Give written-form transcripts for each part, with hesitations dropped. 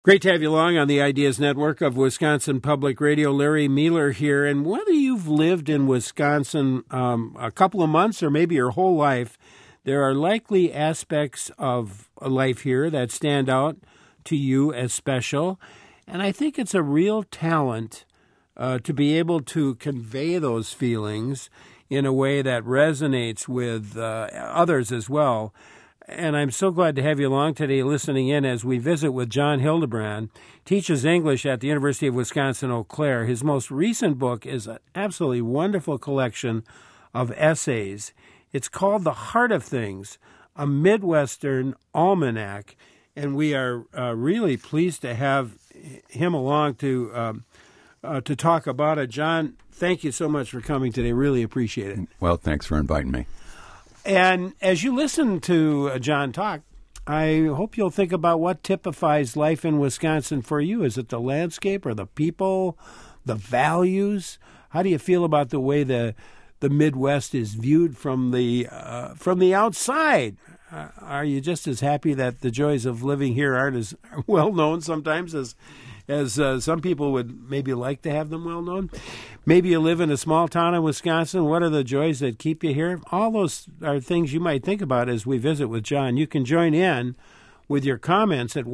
Great to have you along on the Ideas Network of Wisconsin Public Radio. Larry Mueller here. And whether you've lived in Wisconsin a couple of months or maybe your whole life, there are likely aspects of life here that stand out to you as special. And I think it's a real talent to be able to convey those feelings in a way that resonates with others as well. And I'm so glad to have you along today listening in as we visit with John Hildebrand. Teaches English at the University of Wisconsin-Eau Claire. His most recent book is an absolutely wonderful collection of essays. It's called The Heart of Things, a Midwestern Almanac. And we are really pleased to have him along to talk about it. John, thank you so much for coming today. Really appreciate it. Well, thanks for inviting me. And as you listen to John talk, I hope you'll think about what typifies life in Wisconsin for you. Is it the landscape or the people, the values? How do you feel about the way the Midwest is viewed from the outside? Are you just as happy that the joys of living here aren't as well known sometimes as some people would maybe like to have them well known? Maybe you live in a small town in Wisconsin. What are the joys that keep you here? All those are things you might think about as we visit with John. You can join in with your comments at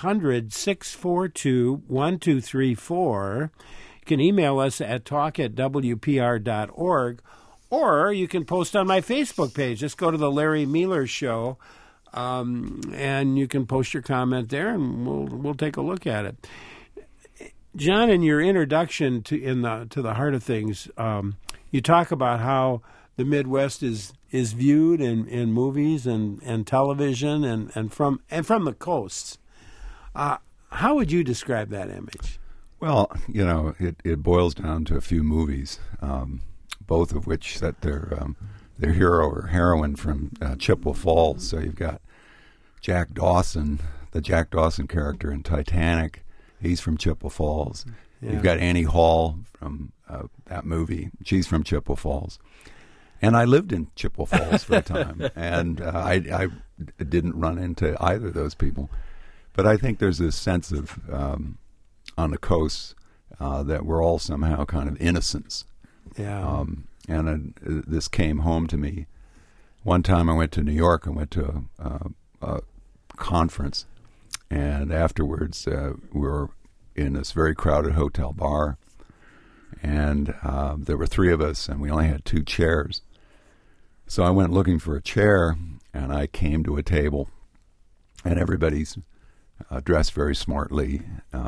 1-800-642-1234. You can email us at talk@wpr.org, or you can post on my Facebook page. Just go to the Larry Mueller Show, and you can post your comment there, and we'll take a look at it. John, in your introduction to the Heart of Things, you talk about how the Midwest is viewed in movies and television and from the coasts. How would you describe that image? Well, it boils down to a few movies, both of which set their hero or heroine from Chippewa Falls. So you've got Jack Dawson, the Jack Dawson character in Titanic. He's from Chippewa Falls. Yeah. You've got Annie Hall from that movie. She's from Chippewa Falls. And I lived in Chippewa Falls for a time, and I didn't run into either of those people. But I think there's this sense of, on the coast, that we're all somehow kind of innocents. Yeah. This came home to me. One time I went to New York. I went to a conference. And afterwards, we were in this very crowded hotel bar, and there were three of us, and we only had two chairs. So I went looking for a chair, and I came to a table, and everybody's dressed very smartly,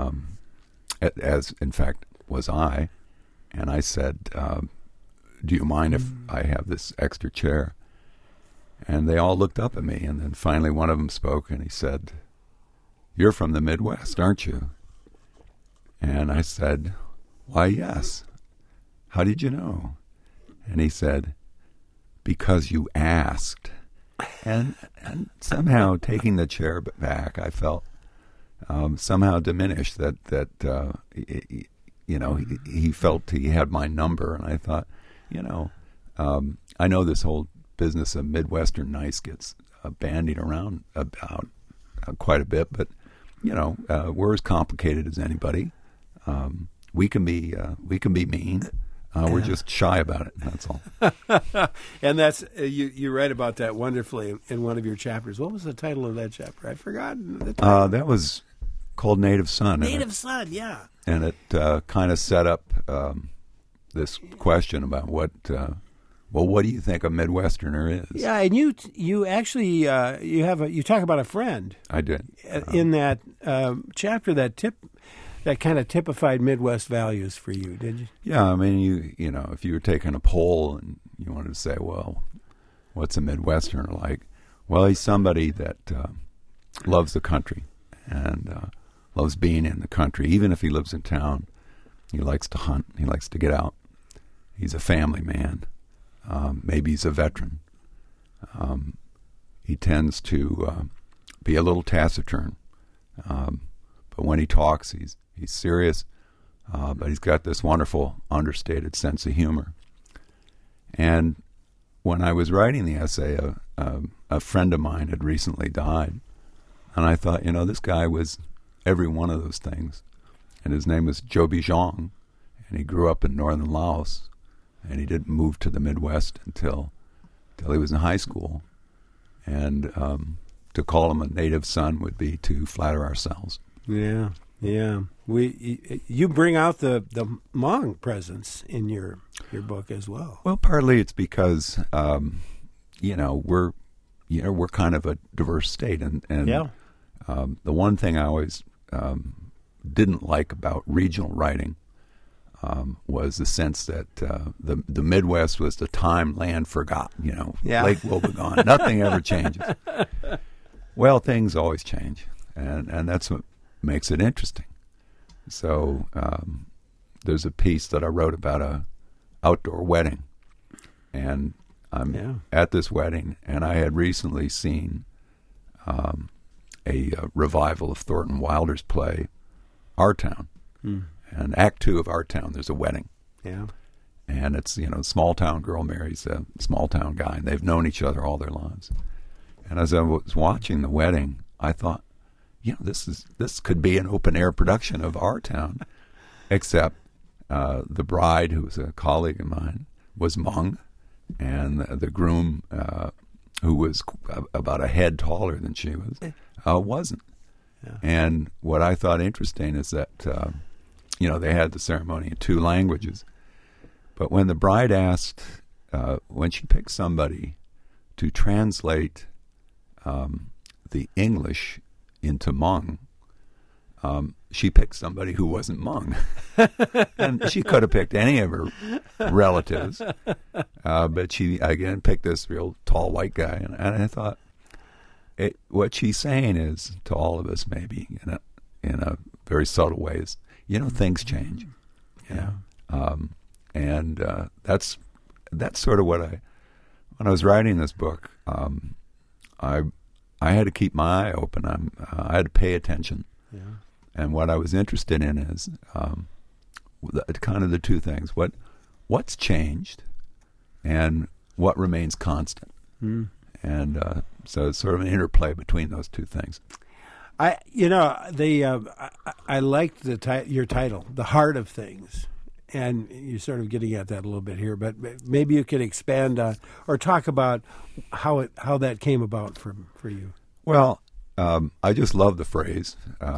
as in fact was I. And I said, do you mind if I have this extra chair? And they all looked up at me, and then finally one of them spoke, and he said, "You're from the Midwest, aren't you?" And I said, "Why, yes." "How did you know?" And he said, "Because you asked." And somehow taking the chair back, I felt somehow diminished that he felt he had my number. And I thought, I know this whole business of Midwestern nice gets bandied around about quite a bit, but we're as complicated as anybody. We can be mean. We're just shy about it. That's all. And that's you write about that wonderfully in one of your chapters. What was the title of that chapter? I've forgotten. That was called Native Son. Native Son, yeah. And it kind of set up this question about what do you think a Midwesterner is? Yeah, and you actually you talk about a friend. I did in that chapter that kind of typified Midwest values for you, did you? Yeah, I mean, you if you were taking a poll and you wanted to say, well, what's a Midwesterner like? Well, he's somebody that loves the country and loves being in the country, even if he lives in town. He likes to hunt. He likes to get out. He's a family man. Maybe he's a veteran. He tends to be a little taciturn, but when he talks, he's serious. But he's got this wonderful, understated sense of humor. And when I was writing the essay, a friend of mine had recently died, and I thought, this guy was every one of those things. And his name was Joby Zhang, and he grew up in northern Laos, and he didn't move to the Midwest until he was in high school. And to call him a native son would be to flatter ourselves. Yeah, yeah. You bring out the Hmong presence in your book as well. Well, partly it's because we're kind of a diverse state, and yeah. The one thing I always didn't like about regional writing was the sense that the Midwest was the time land forgot. Yeah. Lake Wobegon, nothing ever changes. Well, things always change, and that's what makes it interesting. So there's a piece that I wrote about a outdoor wedding, and I'm at this wedding, and I had recently seen a revival of Thornton Wilder's play, Our Town. And Act 2 of Our Town, there's a wedding. Yeah. And it's, a small town girl marries a small town guy, and they've known each other all their lives. And as I was watching the wedding, I thought, this could be an open air production of Our Town, except the bride, who was a colleague of mine, was Hmong, and the groom, who was about a head taller than she was, wasn't. Yeah. And what I thought interesting is that, they had the ceremony in 2 languages. But when the bride asked, when she picked somebody to translate the English into Hmong, she picked somebody who wasn't Hmong. And she could have picked any of her relatives. But she, again, picked this real tall white guy. And I thought, what she's saying is, to all of us maybe, in a very subtle ways, things change. Yeah. And that's sort of when I was writing this book, I had to keep my eye open. I had to pay attention. Yeah. And what I was interested in is kind of the 2 things: what's changed, and what remains constant. And so it's sort of an interplay between those 2 things. I liked your title, The Heart of Things, and you're sort of getting at that a little bit here, but maybe you could expand or talk about how that came about for you. Well, I just love the phrase.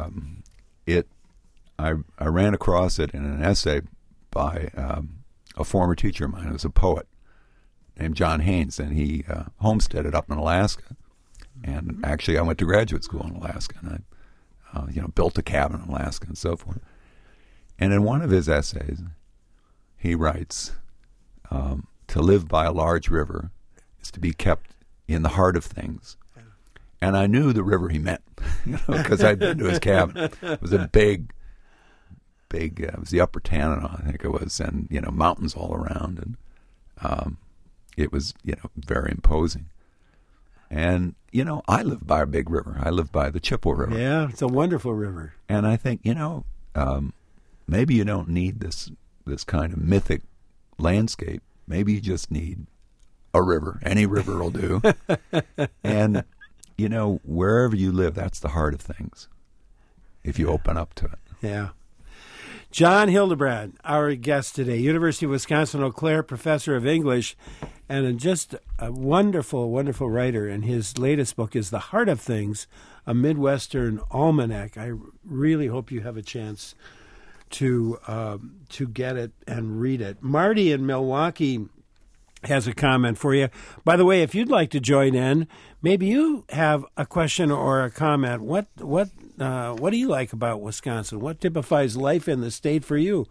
I ran across it in an essay by a former teacher of mine who was a poet named John Haynes, and he homesteaded up in Alaska. And actually, I went to graduate school in Alaska, and I built a cabin in Alaska and so forth. And in one of his essays, he writes, to live by a large river is to be kept in the heart of things. And I knew the river he meant, because I'd been to his cabin. It was a big, it was the Upper Tanana, I think it was, and, mountains all around. And it was, very imposing. And, I live by a big river. I live by the Chippewa River. Yeah, it's a wonderful river. And I think, maybe you don't need this kind of mythic landscape. Maybe you just need a river. Any river will do. And, wherever you live, that's the heart of things, if you open up to it. Yeah. John Hildebrand, our guest today, University of Wisconsin-Eau Claire professor of English, and just a wonderful, wonderful writer. And his latest book is The Heart of Things, a Midwestern Almanac. I really hope you have a chance to get it and read it. Marty in Milwaukee has a comment for you. By the way, if you'd like to join in, maybe you have a question or a comment. What do you like about Wisconsin? What typifies life in the state for you?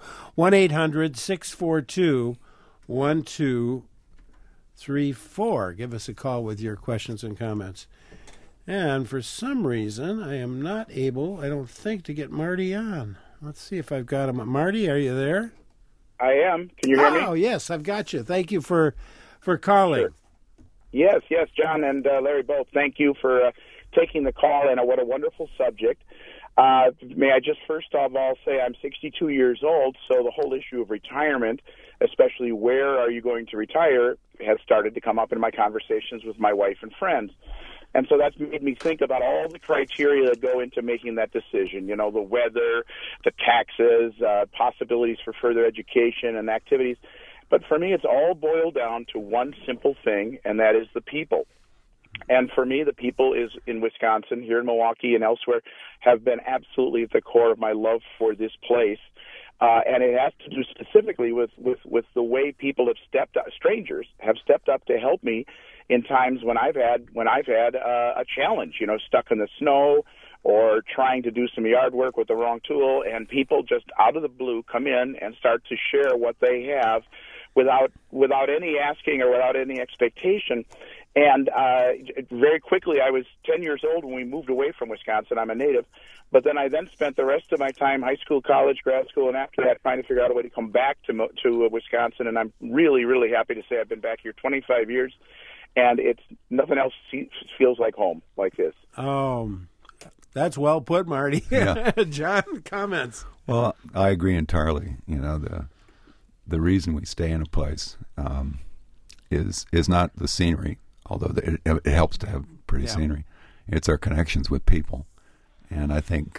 1-800-642-1234. Give us a call with your questions and comments. And for some reason, I am not able, I don't think, to get Marty on. Let's see if I've got him. Marty, are you there? I am. Can you hear me? Oh, yes, I've got you. Thank you for calling. Sure. Yes, John and Larry both. Thank you for taking the call, and what a wonderful subject. May I just first of all say I'm 62 years old, so the whole issue of retirement, especially where are you going to retire, has started to come up in my conversations with my wife and friends. And so that's made me think about all the criteria that go into making that decision. You know, the weather, the taxes, possibilities for further education and activities. But for me, it's all boiled down to one simple thing, and that is the people. And for me, the people is in Wisconsin, here in Milwaukee and elsewhere, have been absolutely at the core of my love for this place. And it has to do specifically with the way people have stepped up, strangers have stepped up to help me in times when I've had a challenge, you know, stuck in the snow or trying to do some yard work with the wrong tool, and people just out of the blue come in and start to share what they have without any asking or without any expectation. And very quickly, I was 10 years old when we moved away from Wisconsin. I'm a native. But then I spent the rest of my time, high school, college, grad school, and after that, trying to figure out a way to come back to Wisconsin. And I'm really, really happy to say I've been back here 25 years, and it's nothing else feels like home like this. That's well put, Marty. Yeah. John, comments? Well, I agree entirely. You know, the reason we stay in a place is not the scenery, although it helps to have pretty scenery. It's our connections with people. And I think,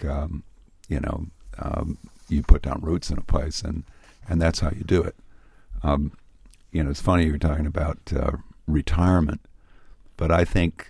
you put down roots in a place, and that's how you do it. It's funny you're talking about retirement, but I think,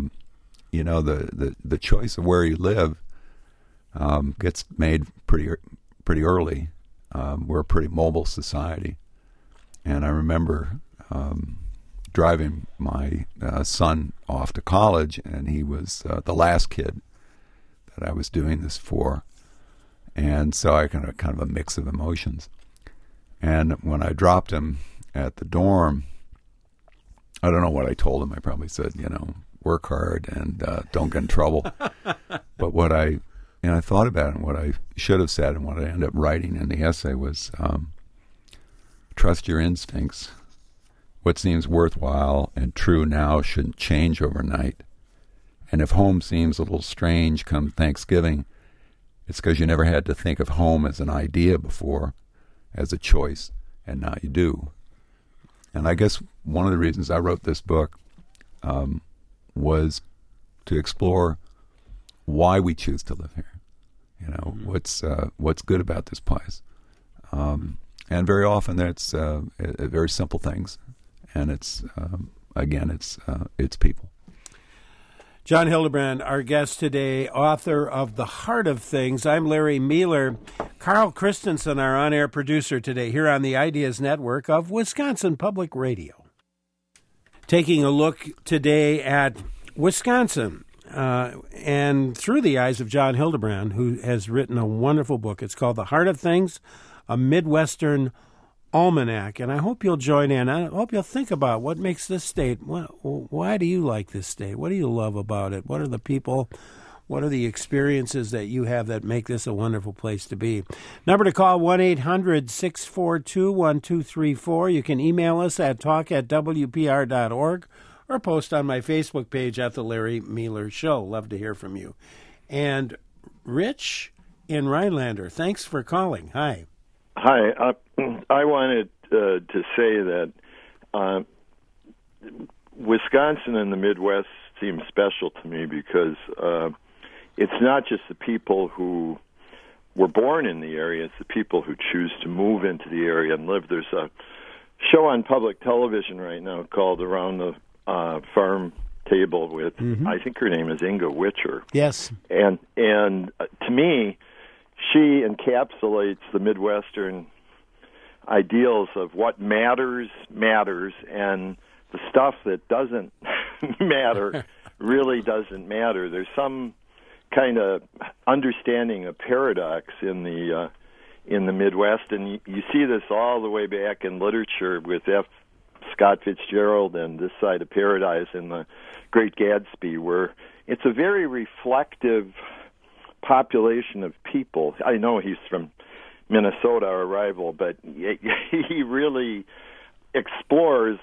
the choice of where you live gets made pretty early. We're a pretty mobile society. And I remember driving my son off to college, and he was the last kid that I was doing this for. And so I kind of a mix of emotions. And when I dropped him at the dorm, I don't know what I told him. I probably said, work hard and don't get in trouble. But what I thought about it, and what I should have said, and what I ended up writing in the essay was, trust your instincts. What seems worthwhile and true now shouldn't change overnight. And if home seems a little strange come Thanksgiving, it's because you never had to think of home as an idea before, as a choice, and now you do. And I guess one of the reasons I wrote this book was to explore why we choose to live here. What's good about this place. And very often that's very simple things. And it's people. John Hildebrand, our guest today, author of The Heart of Things. I'm Larry Mealer. Carl Christensen, our on-air producer today here on the Ideas Network of Wisconsin Public Radio. Taking a look today at Wisconsin and through the eyes of John Hildebrand, who has written a wonderful book. It's called The Heart of Things, a Midwestern Almanac, and I hope you'll join in. I hope you'll think about what makes this state. Why do you like this state? What do you love about it? What are the people? What are the experiences that you have that make this a wonderful place to be? Number to call, 1-800-642-1234. You can email us at talk@wpr.org or post on my Facebook page at The Larry Mealer Show. Love to hear from you. And Rich in Rhinelander, thanks for calling. Hi. Hi. I wanted to say that Wisconsin and the Midwest seems special to me because it's not just the people who were born in the area, it's the people who choose to move into the area and live. There's a show on public television right now called Around the Farm Table with, I think her name is Inga Witcher. Yes. And to me, she encapsulates the Midwestern ideals of what matters, and the stuff that doesn't matter really doesn't matter. There's some kind of understanding of paradox in the Midwest, and you see this all the way back in literature with F. Scott Fitzgerald and This Side of Paradise and The Great Gatsby, where it's a very reflective population of people. I know he's from Minnesota, our rival, but he really explores,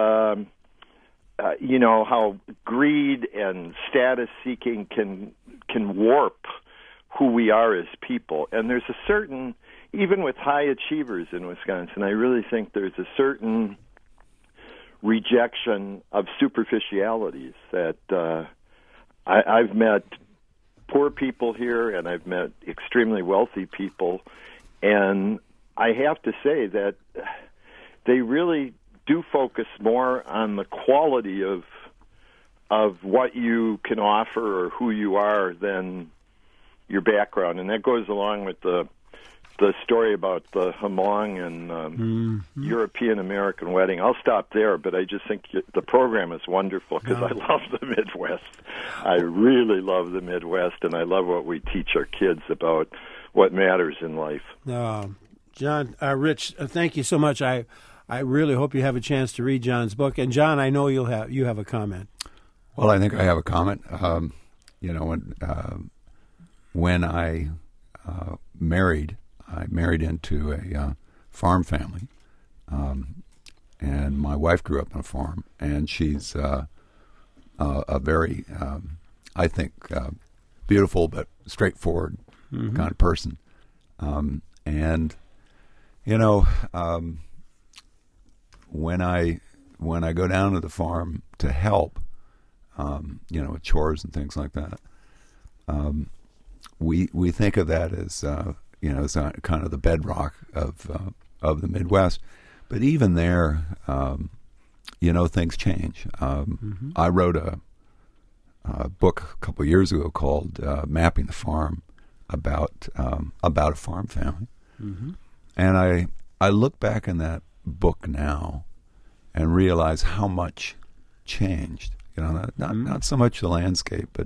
how greed and status seeking can warp who we are as people. And there's a certain, even with high achievers in Wisconsin, I really think there's a certain rejection of superficialities that I've met poor people here, and I've met extremely wealthy people, and I have to say that they really do focus more on the quality of what you can offer or who you are than your background, and that goes along with the story about the Hmong and European American wedding. I'll stop there, but I just think the program is wonderful because I love the Midwest. I really love the Midwest, and I love what we teach our kids about what matters in life. John, Rich, thank you so much. I really hope you have a chance to read John's book. And John, I know you have a comment. Well, I think I have a comment. When I married into a farm family, and my wife grew up on a farm, and she's a very, I think, beautiful but straightforward kind of person. When I go down to the farm to help, with chores and things like that, we think of that as as kind of the bedrock of the Midwest. But even there, things change. I wrote a book a couple of years ago called "Mapping the Farm," about a farm family, and I look back in that book now and realize how much changed. Not so much the landscape, but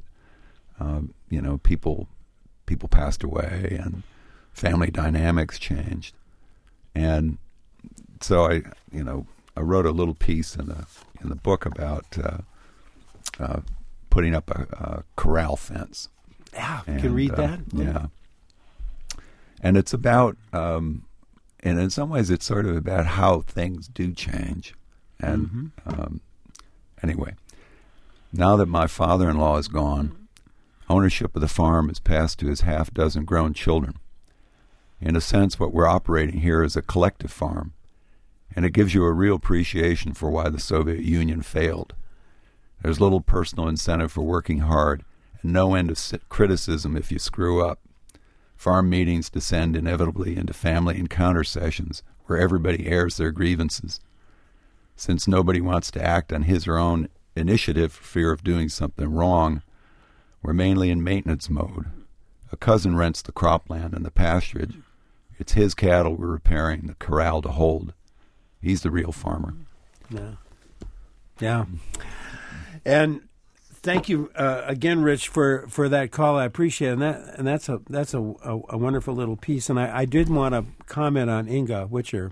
people passed away and family dynamics changed, and so I wrote a little piece in the book about putting up a corral fence. Yeah, you can read that. Yeah, and it's about, and in some ways, it's sort of about how things do change. And anyway, now that my father-in-law is gone, ownership of the farm is passed to his half-dozen grown children. In a sense, what we're operating here is a collective farm, and it gives you a real appreciation for why the Soviet Union failed. There's little personal incentive for working hard, and no end of criticism if you screw up. Farm meetings descend inevitably into family encounter sessions where everybody airs their grievances. Since nobody wants to act on his or own initiative for fear of doing something wrong, we're mainly in maintenance mode. A cousin rents the cropland and the pasturage. It's his cattle we're repairing, the corral to hold. He's the real farmer. Yeah. And thank you again, Rich, for that call. I appreciate it. And that's a wonderful little piece. And I did want to comment on Inga Witcher.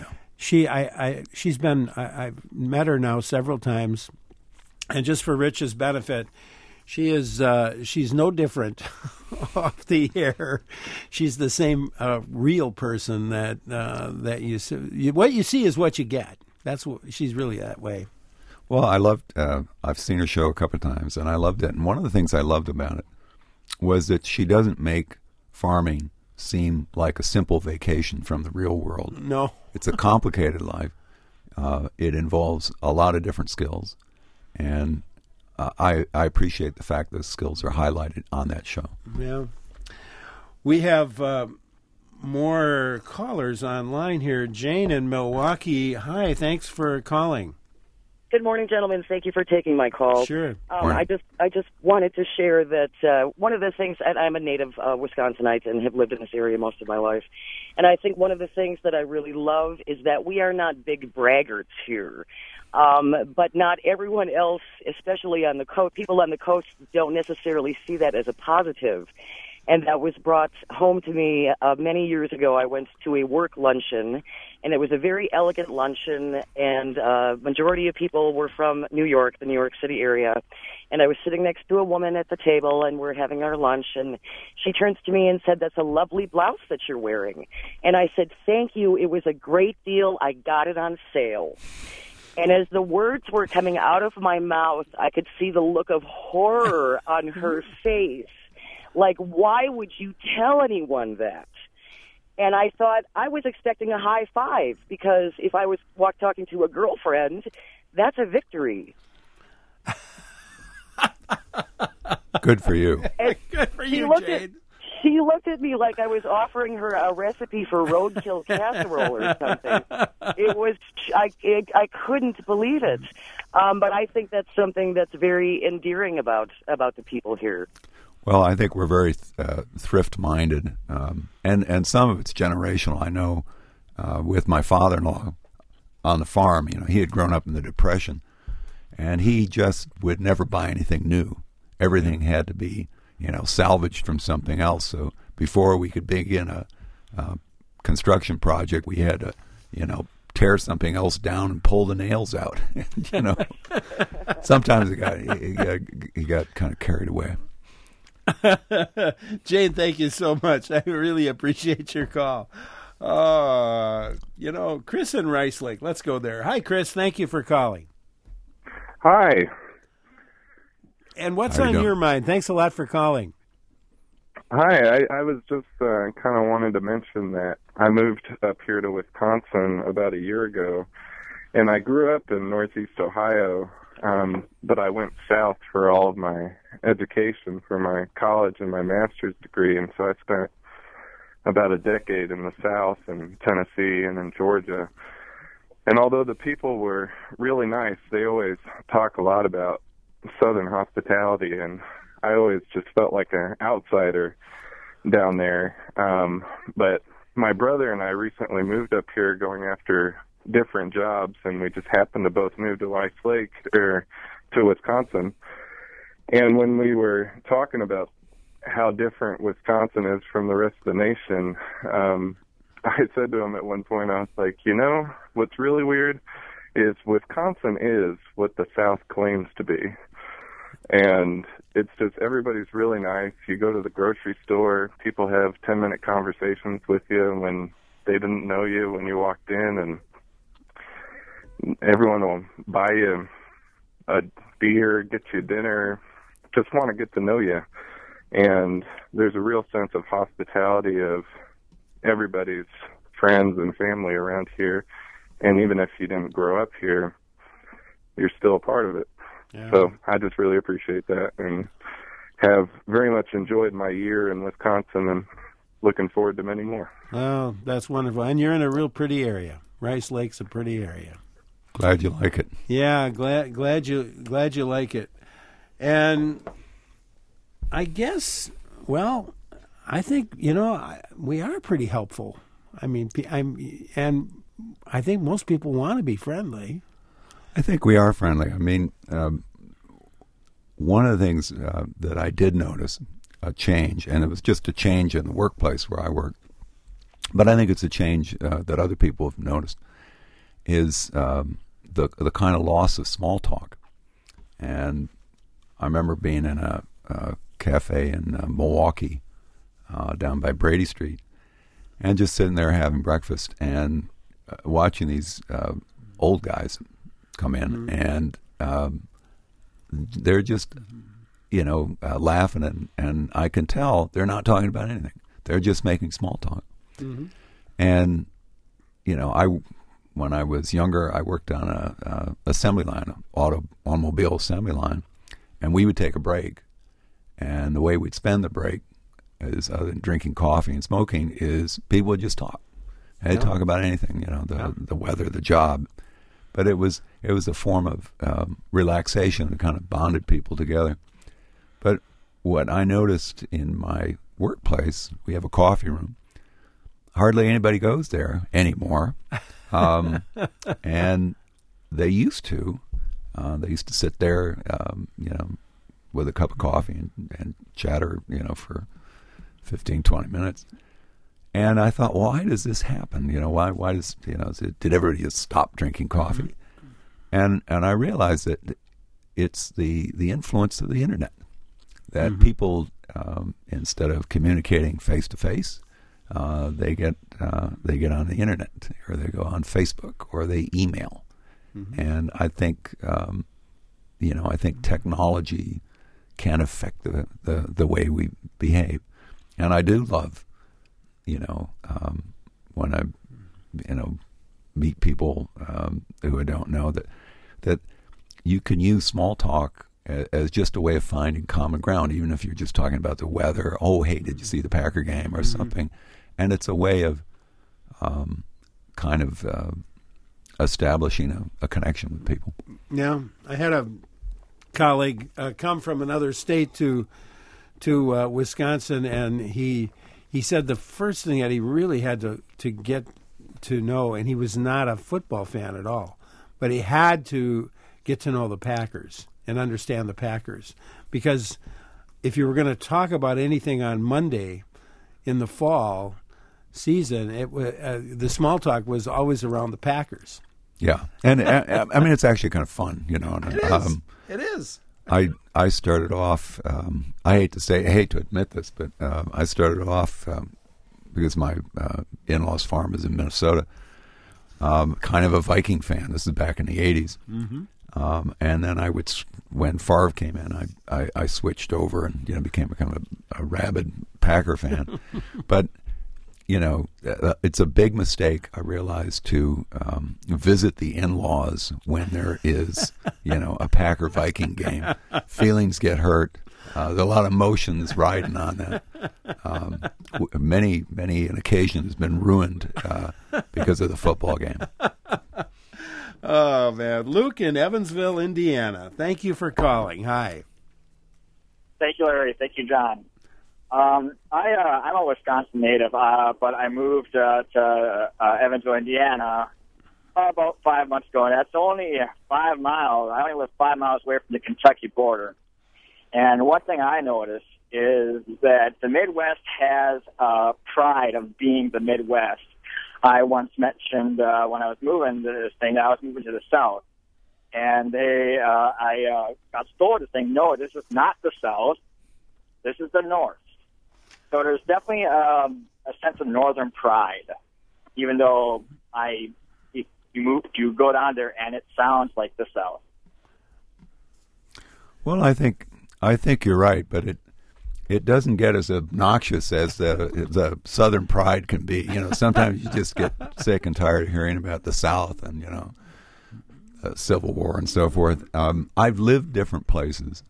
Yeah. I've met her now several times, and just for Rich's benefit, she's no different off the air. She's the same real person that you see. What you see is what you get. That's what she's really that way. Well, I've seen her show a couple of times, and I loved it. And one of the things I loved about it was that she doesn't make farming seem like a simple vacation from the real world. No. It's a complicated life. It involves a lot of different skills, and I appreciate the fact those skills are highlighted on that show. Yeah. We have more callers online here. Jane in Milwaukee. Hi, thanks for calling. Good morning, gentlemen. Thank you for taking my call. Sure. I just wanted to share that one of the things, and I'm a native Wisconsinite and have lived in this area most of my life, and I think one of the things that I really love is that we are not big braggarts here. But not everyone else, especially on the coast, people on the coast don't necessarily see that as a positive. And that was brought home to me many years ago. I went to a work luncheon, and it was a very elegant luncheon, and majority of people were from New York, the New York City area. And I was sitting next to a woman at the table, and we're having our lunch, and she turns to me and said, "That's a lovely blouse that you're wearing." And I said, "Thank you. It was a great deal. I got it on sale." And as the words were coming out of my mouth, I could see the look of horror on her face. Like, why would you tell anyone that? And I thought I was expecting a high five, because if I was talking to a girlfriend, that's a victory. Good for you. Good for She you, looked Jane. She looked at me like I was offering her a recipe for roadkill casserole or something. It was, I couldn't believe it. But I think that's something that's very endearing about the people here. Well, I think we're very thrift-minded, and some of it's generational. I know with my father-in-law on the farm, he had grown up in the Depression, and he just would never buy anything new. Everything had to be, salvaged from something else. So before we could begin a construction project, we had to, tear something else down and pull the nails out. Sometimes he got kind of carried away. Jane, thank you so much. I really appreciate your call. Chris in Rice Lake. Let's go there. Hi, Chris. Thank you for calling. Hi. And what's How you on doing? your mind? Thanks a lot for calling. Hi. I was just kind of wanted to mention that I moved up here to Wisconsin about a year ago, and I grew up in Northeast Ohio, but I went south for all of my education for my college and my master's degree, and so I spent about a decade in the South, in Tennessee and in Georgia. And although the people were really nice, they always talk a lot about Southern hospitality, and I always just felt like an outsider down there. But my brother and I recently moved up here going after different jobs, and we just happened to both move to Rice Lake, or to Wisconsin. And when we were talking about how different Wisconsin is from the rest of the nation, I said to him at one point, I was like, what's really weird is Wisconsin is what the South claims to be. And it's just, everybody's really nice. You go to the grocery store, people have 10-minute conversations with you when they didn't know you when you walked in, and everyone will buy you a beer, get you dinner, just want to get to know you. And there's a real sense of hospitality of everybody's friends and family around here. And even if you didn't grow up here, you're still a part of it. Yeah. So I just really appreciate that, and have very much enjoyed my year in Wisconsin, and looking forward to many more. Oh, that's wonderful. And you're in a real pretty area. Rice Lake's a pretty area. Glad you like it. Yeah, glad you like it. And I guess, well, I think, we are pretty helpful. I mean, I think most people want to be friendly. I think we are friendly. I mean, one of the things that I did notice, a change, and it was just a change in the workplace where I work, but I think it's a change that other people have noticed, is the kind of loss of small talk. And I remember being in a cafe in Milwaukee down by Brady Street, and just sitting there having breakfast and watching these old guys come in, and they're just, laughing, and I can tell they're not talking about anything. They're just making small talk. Mm-hmm. And, when I was younger, I worked on a assembly line, automobile assembly line, and we would take a break. And the way we'd spend the break is, other than drinking coffee and smoking, is people would just talk. They'd talk about anything, the weather, the job. But it was a form of relaxation that kind of bonded people together. But what I noticed in my workplace, we have a coffee room. Hardly anybody goes there anymore. And they used to. They used to sit there, with a cup of coffee and chatter, for 15, 20 minutes. And I thought, why does this happen? Why does, did everybody just stop drinking coffee? Mm-hmm. And I realized that it's the influence of the internet, that people, instead of communicating face to face, they get on the internet, or they go on Facebook, or they email. Mm-hmm. And I think, I think technology can affect the way we behave. And I do love, when I, meet people who I don't know, that you can use small talk as just a way of finding common ground, even if you're just talking about the weather. Oh, hey, did you see the Packer game or something? And it's a way of kind of establishing a connection with people. Yeah, I had a colleague come from another state to Wisconsin, and he said the first thing that he really had to get to know, and he was not a football fan at all, but he had to get to know the Packers and understand the Packers, because if you were going to talk about anything on Monday in the fall season, the small talk was always around the Packers. Yeah, and I mean, it's actually kind of fun, you know. And, it is. I started off. I hate to admit this, but I started off because my in-laws' farm is in Minnesota. Kind of a Viking fan. This is back in the '80s, and then when Favre came in, I switched over and became kind of a rabid Packer fan. But it's a big mistake, I realize, to visit the in-laws when there is, a Packer-Viking game. Feelings get hurt. There are a lot of emotions riding on that. Many an occasion has been ruined because of the football game. Oh, man. Luke in Evansville, Indiana. Thank you for calling. Hi. Thank you, Larry. Thank you, John. I'm a Wisconsin native, but I moved to Evansville, Indiana about 5 months ago, and that's only 5 miles. I only live 5 miles away from the Kentucky border. And one thing I noticed is that the Midwest has pride of being the Midwest. I once mentioned when I was moving to this thing, I was moving to the South. And I got told to say, no, this is not the South. This is the North. So there's definitely a sense of Northern pride, even though you go down there and it sounds like the South. Well, I think you're right, but it doesn't get as obnoxious as the Southern pride can be. Sometimes you just get sick and tired of hearing about the South and Civil War and so forth. I've lived different places.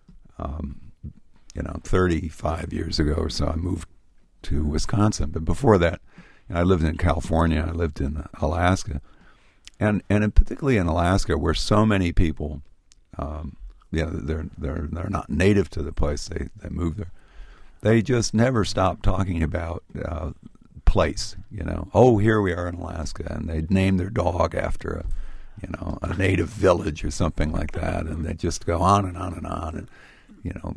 35 years ago or so, I moved to Wisconsin. But before that, I lived in California. I lived in Alaska, and particularly in Alaska, where so many people, they're not native to the place. They moved there. They just never stop talking about place. Oh, here we are in Alaska, and they'd name their dog after a native village or something like that, and they just go on and on and on, and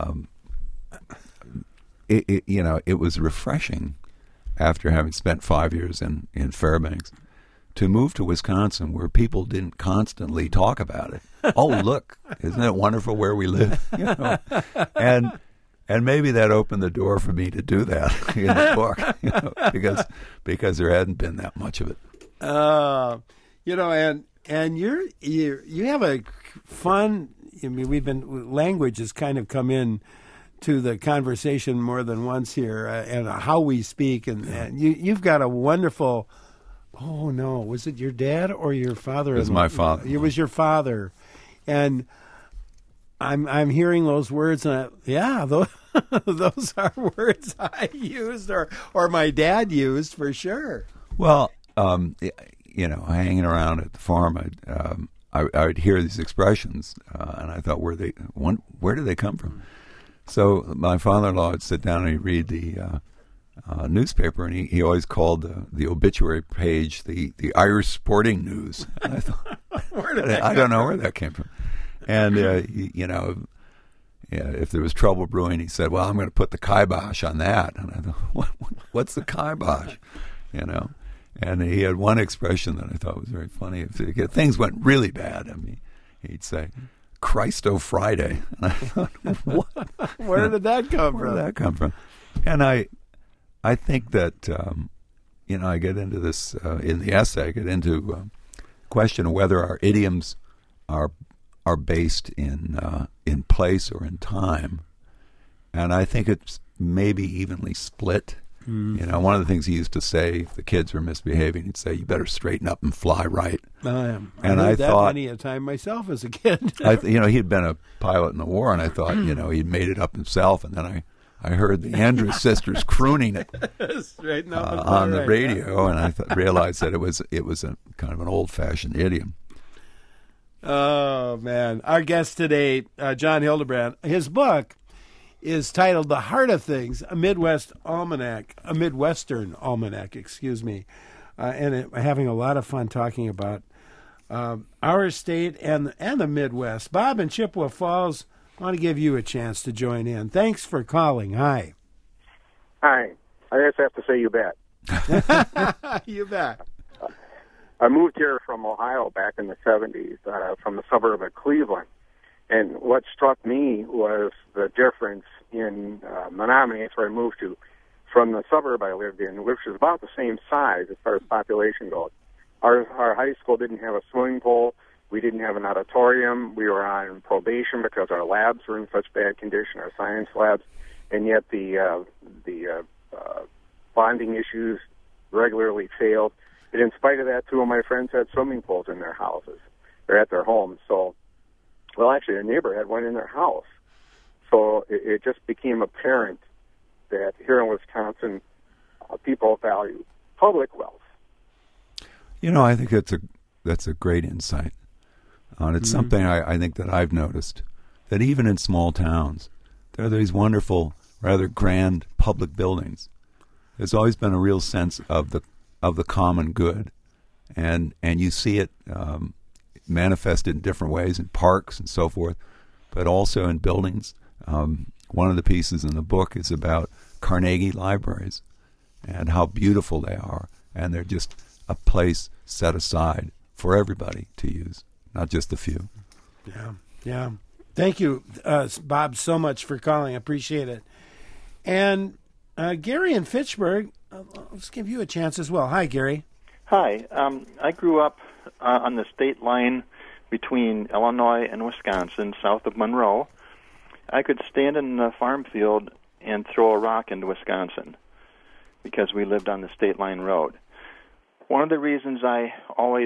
it was refreshing after having spent 5 years in Fairbanks to move to Wisconsin, where people didn't constantly talk about it. Oh, look, isn't it wonderful where we live? And maybe that opened the door for me to do that in the book, because there hadn't been that much of it. And you have a fun. I mean, language has kind of come in to the conversation more than once here, and how we speak, and you've got a wonderful. Oh no, was it your dad or your father? It was my father. It was your father, and I'm hearing those words, and those are words I used or my dad used for sure. Well, hanging around at the farm, I would hear these expressions, and I thought, where do they come from? So my father-in-law would sit down and he'd read the newspaper, and he always called the obituary page the Irish Sporting News. And I thought, I don't know where that came from. And if there was trouble brewing, he said, "Well, I'm going to put the kibosh on that." And I thought, what's the kibosh? And he had one expression that I thought was very funny. If things went really bad, he'd say, "Christo Friday." And I thought, what? Where did that come from? Where did that come from? And I think that, I get into this in the essay, I get into question of whether our idioms are based in place or in time. And I think it's maybe evenly split. You know, one of the things he used to say, if the kids were misbehaving, he'd say, "You better straighten up and fly right." I I that thought, many a time myself as a kid. you know, he'd been a pilot in the war, and I thought, you know, he'd made it up himself. And then I heard the Andrews sisters crooning it on the radio, and I realized that it was a kind of an old-fashioned idiom. Oh, man. Our guest today, John Hildebrand, his book is titled The Heart of Things, a Midwestern Almanac, excuse me. Having a lot of fun talking about our state and the Midwest. Bob in Chippewa Falls, I want to give you a chance to join in. Thanks for calling. Hi. Hi. I just have to say you bet. You bet. I moved here from Ohio back in the 70s, from the suburb of Cleveland. And what struck me was the difference in Menominee, that's where I moved to, from the suburb I lived in, which is about the same size as far as population goes. Our high school didn't have a swimming pool. We didn't have an auditorium. We were on probation because our labs were in such bad condition, our science labs. And yet the bonding issues regularly failed. And in spite of that, two of my friends had swimming pools in their houses or at their homes. So, well, actually, a neighbor had one in their house. So it just became apparent that here in Wisconsin, people value public wealth. You know, I think that's a great insight. And it's something I think that I've noticed, that even in small towns, there are these wonderful, rather grand public buildings. There's always been a real sense of the common good, and you see it manifested in different ways in parks and so forth, but also in buildings. One of the pieces in the book is about Carnegie libraries and how beautiful they are, and they're just a place set aside for everybody to use, not just a few. Yeah. Thank you, Bob, so much for calling. I appreciate it. And Gary in Fitchburg, let's give you a chance as well. Hi, Gary. Hi. I grew up on the state line between Illinois and Wisconsin, south of Monroe. I could stand in a farm field and throw a rock into Wisconsin because we lived on the state line road. One of the reasons I always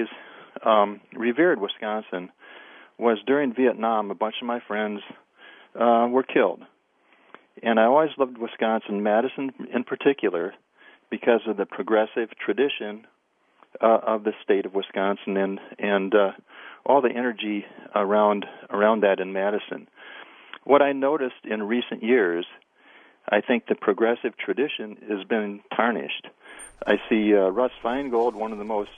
revered Wisconsin was during Vietnam, a bunch of my friends were killed. And I always loved Wisconsin, Madison in particular, because of the progressive tradition of the state of Wisconsin and all the energy around that in Madison. What I noticed in recent years, I think the progressive tradition has been tarnished. I see Russ Feingold, one of the most,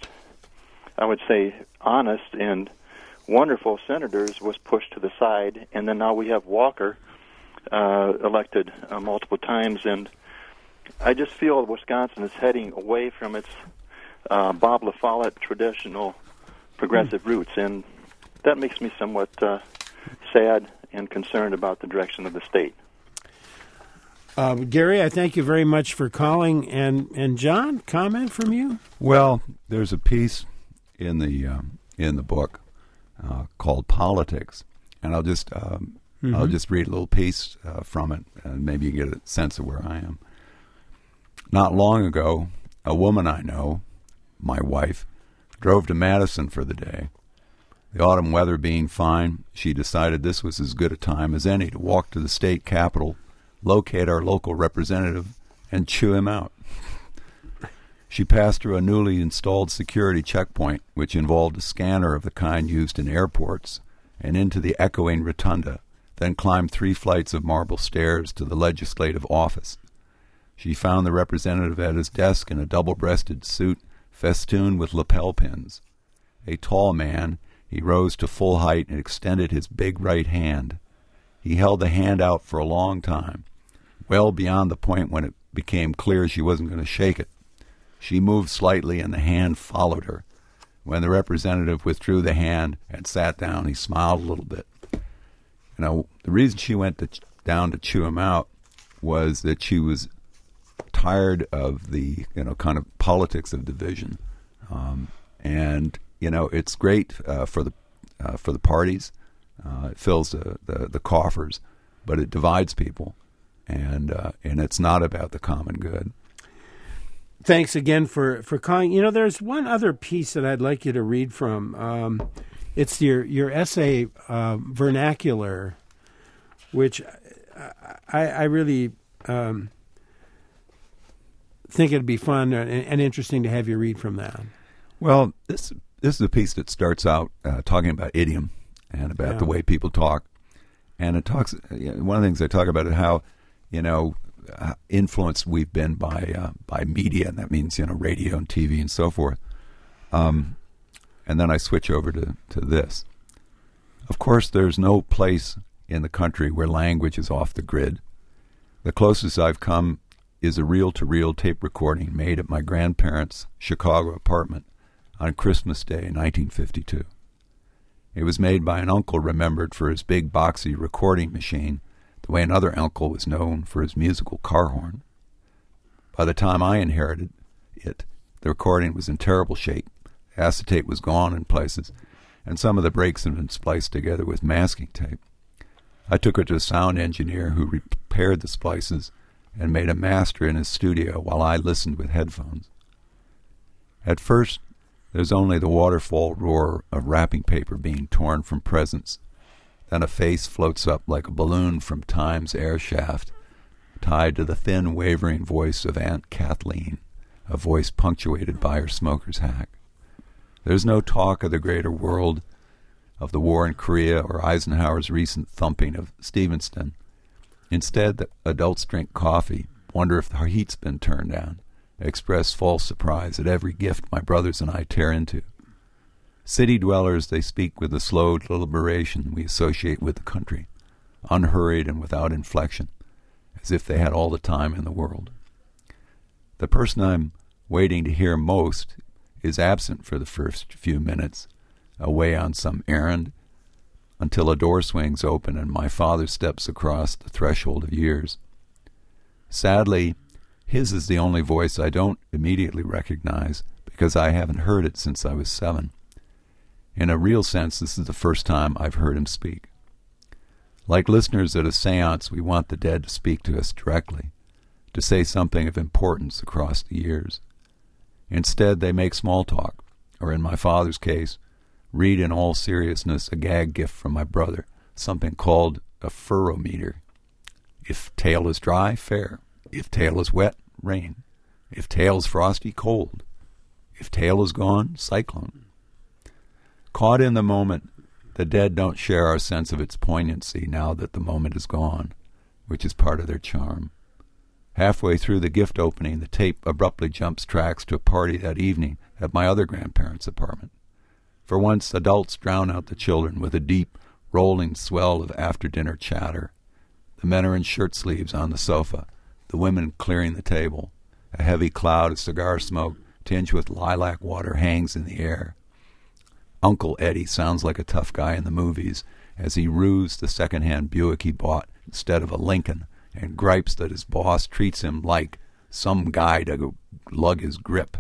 I would say, honest and wonderful senators, was pushed to the side, and then now we have Walker elected multiple times, and I just feel Wisconsin is heading away from its Bob La Follette traditional progressive roots, and that makes me somewhat sad and concerned about the direction of the state. Gary, I thank you very much for calling. And John, comment from you? Well, there's a piece in the book called Politics, and I'll just read a little piece from it, and maybe you get a sense of where I am. Not long ago, a woman I know, my wife, drove to Madison for the day. The autumn weather being fine, she decided this was as good a time as any to walk to the state capitol, locate our local representative, and chew him out. She passed through a newly installed security checkpoint, which involved a scanner of the kind used in airports, and into the echoing rotunda, then climbed 3 flights of marble stairs to the legislative office. She found the representative at his desk in a double-breasted suit festooned with lapel pins. A tall man, he rose to full height and extended his big right hand. He held the hand out for a long time, well beyond the point when it became clear she wasn't going to shake it. She moved slightly, and the hand followed her. When the representative withdrew the hand and sat down, he smiled a little bit. You know, the reason she went down to chew him out was that she was tired of the, kind of politics of division. And, it's great for the parties. It fills the coffers, but it divides people, and it's not about the common good. thanks again for calling. You know, there's one other piece that I'd like you to read from. It's your essay, Vernacular, which I really think it'd be fun and interesting to have you read from that. Well, this is a piece that starts out talking about idiom and about the way people talk. And it talks. One of the things I talk about is how, influenced we've been by media, and that means radio and TV and so forth. And then I switch over to this. Of course, there's no place in the country where language is off the grid. The closest I've come is a reel-to-reel tape recording made at my grandparents' Chicago apartment on Christmas Day in 1952. It was made by an uncle remembered for his big boxy recording machine, the way another uncle was known for his musical car horn. By the time I inherited it, the recording was in terrible shape. The acetate was gone in places, and some of the breaks had been spliced together with masking tape. I took it to a sound engineer who repaired the splices and made a master in his studio while I listened with headphones. At first, there's only the waterfall roar of wrapping paper being torn from presents. Then a face floats up like a balloon from time's air shaft, tied to the thin, wavering voice of Aunt Kathleen, a voice punctuated by her smoker's hack. There's no talk of the greater world, of the war in Korea or Eisenhower's recent thumping of Stevenston. Instead, the adults drink coffee, wonder if the heat's been turned down, express false surprise at every gift my brothers and I tear into. City dwellers, they speak with the slow deliberation we associate with the country, unhurried and without inflection, as if they had all the time in the world. The person I'm waiting to hear most is absent for the first few minutes, away on some errand, until a door swings open and my father steps across the threshold of years. Sadly, his is the only voice I don't immediately recognize because I haven't heard it since I was 7. In a real sense, this is the first time I've heard him speak. Like listeners at a seance, we want the dead to speak to us directly, to say something of importance across the years. Instead, they make small talk, or in my father's case, read in all seriousness a gag gift from my brother, something called a furrometer. If tail is dry, fair. If tail is wet, rain. If tail is frosty, cold. If tail is gone, cyclone. Caught in the moment, the dead don't share our sense of its poignancy now that the moment is gone, which is part of their charm. Halfway through the gift opening, the tape abruptly jumps tracks to a party that evening at my other grandparents' apartment. For once, adults drown out the children with a deep, rolling swell of after-dinner chatter. The men are in shirt sleeves on the sofa, the women clearing the table. A heavy cloud of cigar smoke, tinged with lilac water, hangs in the air. Uncle Eddie sounds like a tough guy in the movies as he roos the second-hand Buick he bought instead of a Lincoln and gripes that his boss treats him like some guy to lug his grip.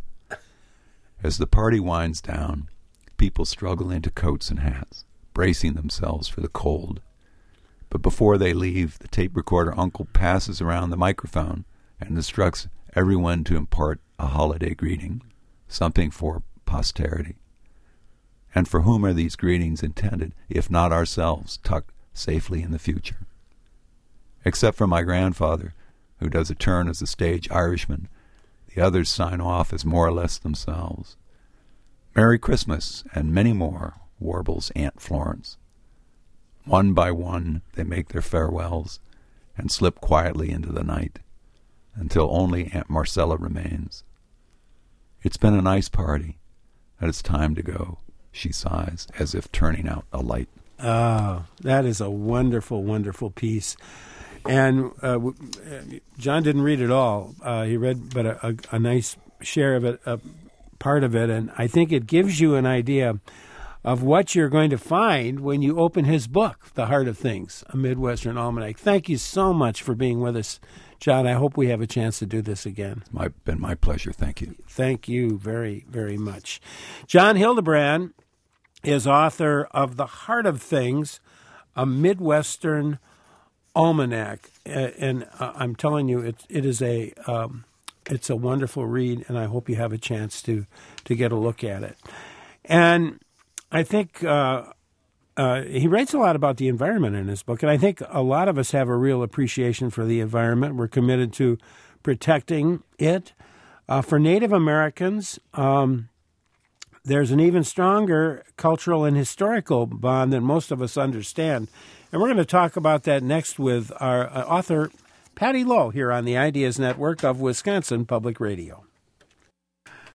As the party winds down, people struggle into coats and hats, bracing themselves for the cold. But before they leave, the tape recorder uncle passes around the microphone and instructs everyone to impart a holiday greeting, something for posterity. And for whom are these greetings intended, if not ourselves, tucked safely in the future? Except for my grandfather, who does a turn as a stage Irishman, the others sign off as more or less themselves. Merry Christmas, and many more, warbles Aunt Florence. One by one, they make their farewells and slip quietly into the night, until only Aunt Marcella remains. It's been a nice party, and it's time to go, she sighs, as if turning out a light. Oh, that is a wonderful, wonderful piece. And John didn't read it all. He read but a nice share of it, part of it, and I think it gives you an idea of what you're going to find when you open his book, The Heart of Things, A Midwestern Almanac. Thank you so much for being with us, John. I hope we have a chance to do this again. It's been my pleasure. Thank you. Thank you very, very much. John Hildebrand is author of The Heart of Things, A Midwestern Almanac. And I'm telling you, it is a It's a wonderful read, and I hope you have a chance to get a look at it. And I think he writes a lot about the environment in his book, and I think a lot of us have a real appreciation for the environment. We're committed to protecting it. For Native Americans, there's an even stronger cultural and historical bond than most of us understand. And we're going to talk about that next with our author, Patty Lowe, here on the Ideas Network of Wisconsin Public Radio.